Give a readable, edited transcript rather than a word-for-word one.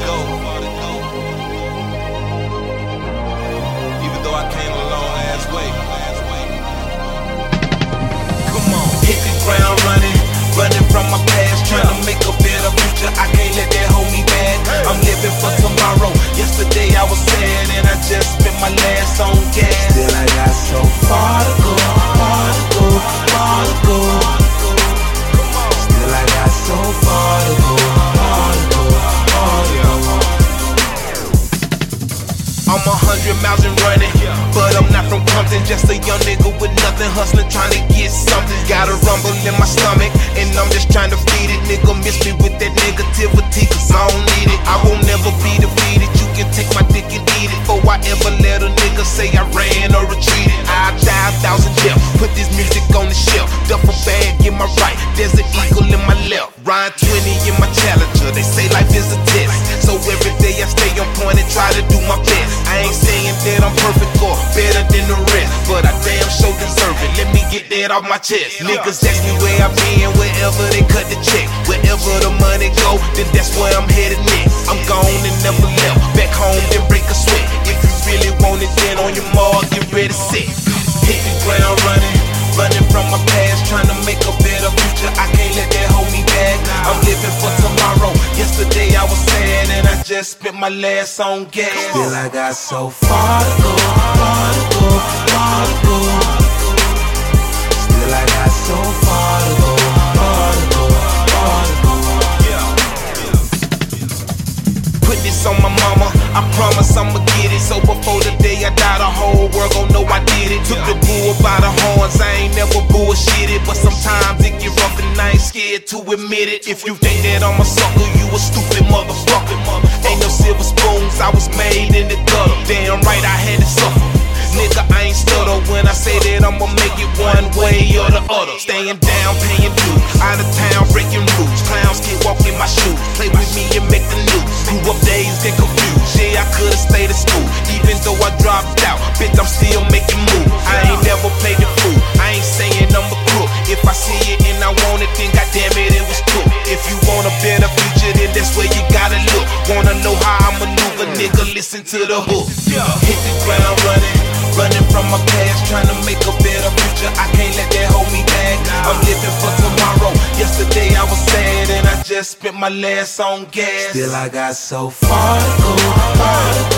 Even though I came a long ass way. Come on, hit the ground running from my past, trying to make a better future. I can't let that hold me back. I'm living for tomorrow. Yesterday I was sad and I just spent my last on gas. Still I got so far to go, far to go, far to go. Still I got so far to go, far to go, far to go. I'm 100 miles and running, but I'm not from Compton. Just a young nigga with nothing, hustling, trying to get something. Got a rumble in my stomach, and I'm just trying to feed it. Nigga, miss me with that negativity, cause I don't need it. I won't never be defeated. You can take my dick and eat it. Before I ever let a nigga say I ran or retreated, I'll die 1,000 deaths. Put this music on the shelf. Duffel bag in my right, there's an eagle in my left. Ryan 20 in my Challenger. They say life is a test, so every day I stay on point and try to do my best. I ain't saying that I'm perfect or better than the rest, but I damn sure deserve it. Let me get that off my chest. Niggas ask me where I been, wherever they cut the check. Wherever the money go, then that's where I'm headed next. I'm gone and never left. Back home, then break a sweat. If you really want it, then on your mark, get ready, set. Hit the ground running from my past, trying to make a better future. I can't let that hold me back. I'm living for tomorrow. Yesterday I was sad and I just spent my last on gas. Still I got so far to go, far to go, far to go. Still I got so far to go, far to go, far to go. Put this on my mama, I promise I'ma get it. So before the day I die, the whole world gon' know I did it. Took the bull by the horns, I ain't never bullshitted. But sometimes it get rough and I ain't scared to admit it. If you think that I'm a sucker, you a stupid motherfucker. Ain't no silver spoons, I was made in the gutter. Damn right I had to suffer. Nigga, I ain't stutter when I say that I'ma make it one way or the other. Staying down, paying dues, out of town, breaking rules. Clowns can't walk in my shoes, play with me and make the news. Grew up dazed and confused, yeah, I could've stayed at school. Even though I dropped out, bitch, I'm still making moves. I ain't never played the fool, I ain't saying I'm a crook. If I see it and I want it, then goddamn it was true. If you want a better future, then that's where you gotta look. Wanna know how I maneuver, nigga, listen to the hook. Hit the ground running from my past, trying to make a better future. I can't let that hold me back. I'm living for tomorrow. Yesterday I was sad and I just spent my last on gas. Still I got so far to go, far to